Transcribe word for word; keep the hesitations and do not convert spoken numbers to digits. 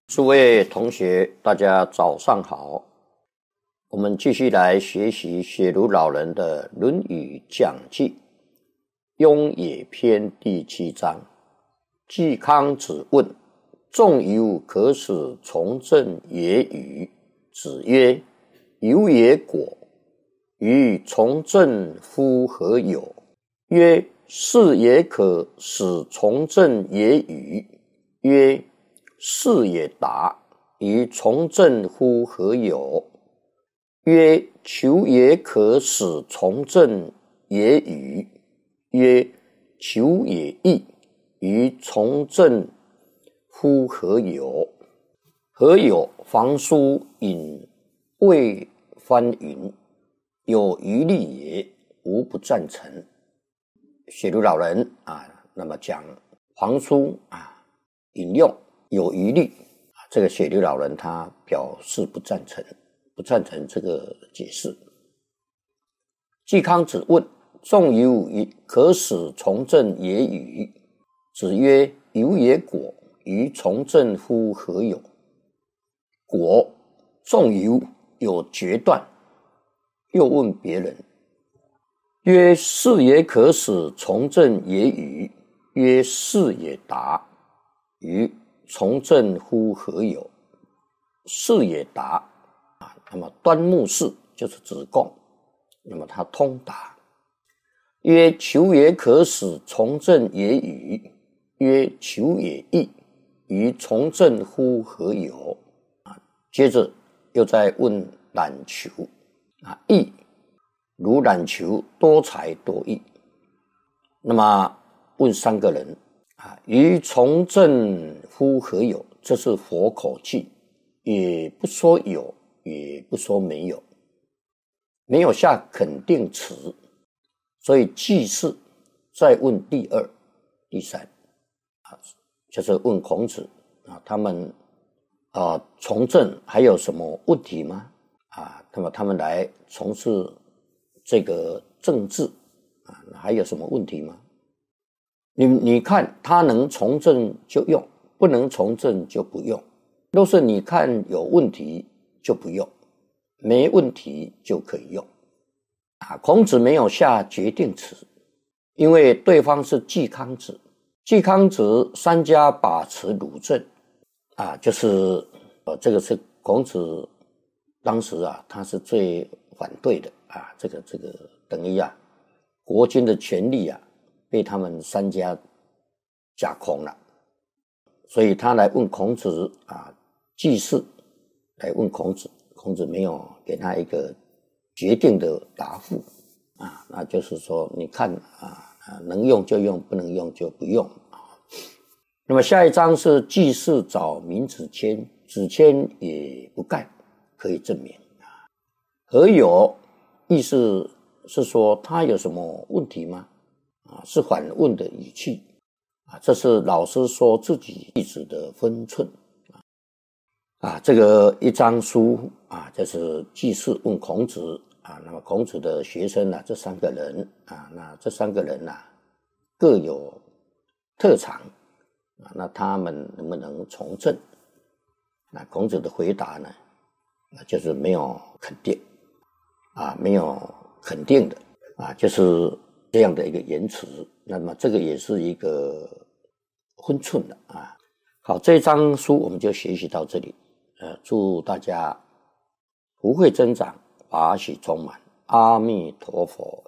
诸位同学，大家早上好。我们继续来学习写如老人的《论语讲记》雍也篇第七章。季康子问：仲由可使从政也与？子曰：由也果，与从政夫何有？曰：是也可使从政也与？曰：是也达，与从政乎何有？曰：求也可使从政也与？曰：求也易，与从政乎何有？何有？房书引魏翻云：有余力也，无不赞成。写如老人啊，那么讲房书啊，引用有余力，这个写如老人他表示不赞成，不赞成这个解释。季康子问：仲由可使从政也与？子曰：由也果，与从政乎何有？果，仲由有决断。又问别人，曰：是也可使从政也与？曰：是也达，与从政乎何有？是也达啊，那么端木氏就是子贡，那么他通达。曰：求也可使从政也与？曰：求也易，与从政乎何有？啊，接着又在问冉求啊，易如冉求多才多艺。那么问三个人啊，于从政乎何有？这是佛口气，也不说有，也不说没有，没有下肯定词，所以既是再问第二、第三啊，就是问孔子啊，他们啊从政还有什么问题吗？啊，那么他们来从事这个政治啊，还有什么问题吗？你你看他能从政就用，不能从政就不用。若是你看有问题就不用，没问题就可以用。啊，孔子没有下决定词，因为对方是季康子。季康子三家把持鲁政啊，就是呃，这个是孔子当时啊，他是最反对的啊，这个这个等于啊，国君的权力啊，被他们三家架空了，所以他来问孔子啊，季氏来问孔子，孔子没有给他一个决定的答复啊，那就是说，你看啊，能用就用，不能用就不用啊。那么下一章是季氏找闵子骞，子骞也不干，可以证明啊。何有？意思是说他有什么问题吗？啊，是反问的语气啊，这是老师说自己弟子的分寸啊。啊，这个一章书啊，就是季氏问孔子啊，那么孔子的学生啊，这三个人啊，那这三个人啊，各有特长啊，那他们能不能从政？那孔子的回答呢，就是没有肯定啊，没有肯定的啊，就是这样的一个言辞。那么这个也是一个分寸的啊。好，这一章书我们就学习到这里。呃，祝大家福慧增长，法喜充满。阿弥陀佛。